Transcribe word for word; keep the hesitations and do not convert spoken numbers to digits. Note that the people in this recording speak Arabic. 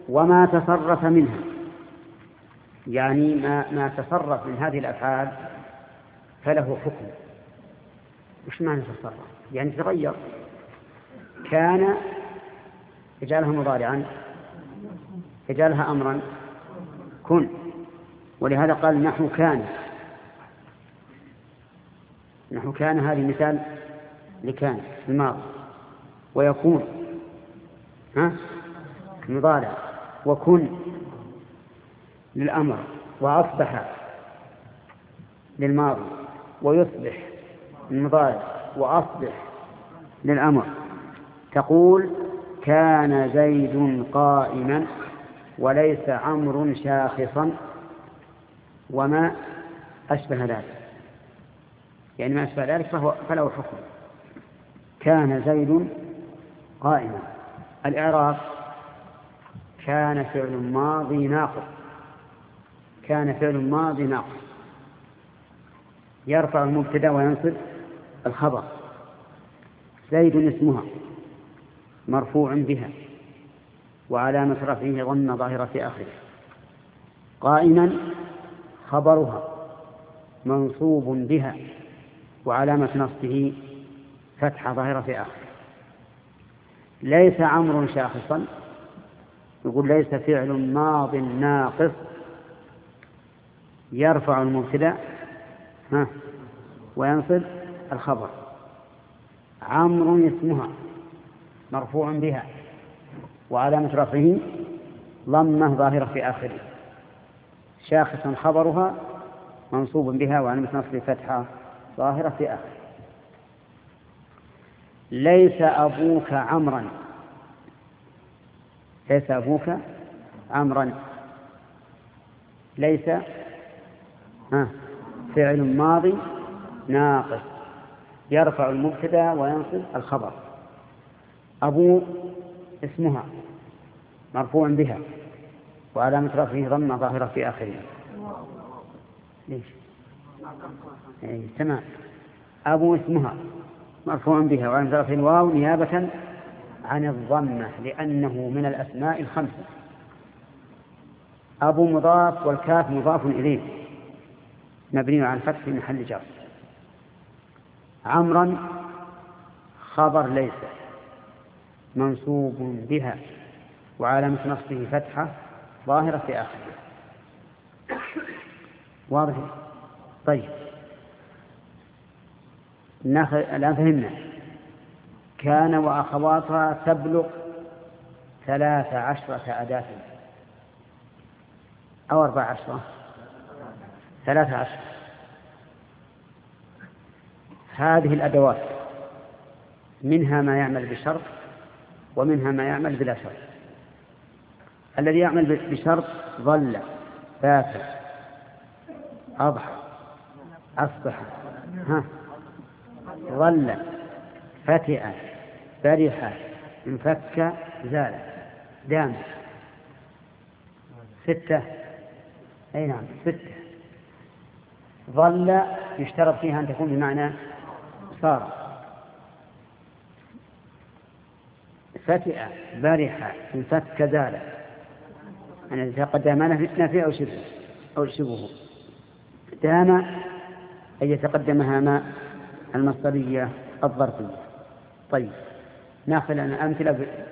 وما تصرف منها، يعني ما, ما تصرف من هذه الأفعال فله حكم. وش معنى تصرف؟ يعني تغير. كان يجعلها مضارعا، يجعلها أمرا، كن. ولهذا قال نحو كان، نحو كان هذه مثال لكان الماضي. ويكون ها مضارع، وكن للأمر، وأصبح للماضي، ويصبح المضارع، وأصبح للأمر. تقول كان زيد قائما وليس عمرو شاخصا وما أشبه ذلك، يعني ما أشبه ذلك فهو فله حكم. كان زيد قائما. الإعراب كان فعل ماضي ناقص، كان فعل ماضي ناقص يرفع المبتدا وينصب الخبر. زيد اسمها مرفوع بها وعلامة رفعه ضمة ظاهرة في آخره. قائما خبرها منصوب بها وعلامة نصبه فتحة ظاهرة في آخره. ليس عمرو شاخصا، يقول ليس فعل ماض ناقص يرفع المبتدا ها وينصب الخبر. عمرو اسمها مرفوع بها وعلامة رفعه ضمة ظاهرة في آخره. شاخصا خبرها منصوب بها وعلامة نصب فتحة ظاهرة في آخره. ليس أبوك عمرا، ليس أبوك عمرا. ليس ها فعل ماضي ناقص يرفع المبتدا وينصب الخبر. أبو اسمها مرفوع بها وعلامة رفعه ضمة ظاهرة في آخره. ليش؟ أي تمام. أبو اسمها مرفوع بها وعلامة رفعه الواو نيابة عن الضمة لأنه من الأسماء الخمسة. أبو مضاف والكاف مضاف إليه مبني على الفتح في محل جر. عمرا خبر ليس منصوب بها وعلامة نصبه فتحة ظاهرة في آخره. واضح؟ طيب الآن فهمنا. كان وأخواتها تبلغ ثلاث عشرة أداة أو أربع عشرة، ثلاث عشرة. هذه الأدوات منها ما يعمل بشرط ومنها ما يعمل بلا شرط. الذي يعمل بشرط ظل، بات، أضحى، أصبح، ها ظل، فتئ، فرح، انفك، زال، دام. ستة. أي نعم ستة. ظل يشترط فيها أن تكون بمعنى صار. فتئ، برح، انفك، زال. أن يتقدم نفي أو شبه أو شبهه. دام أن يتقدمها ما المصدرية الظرفية. طيب نأخذ أمثلة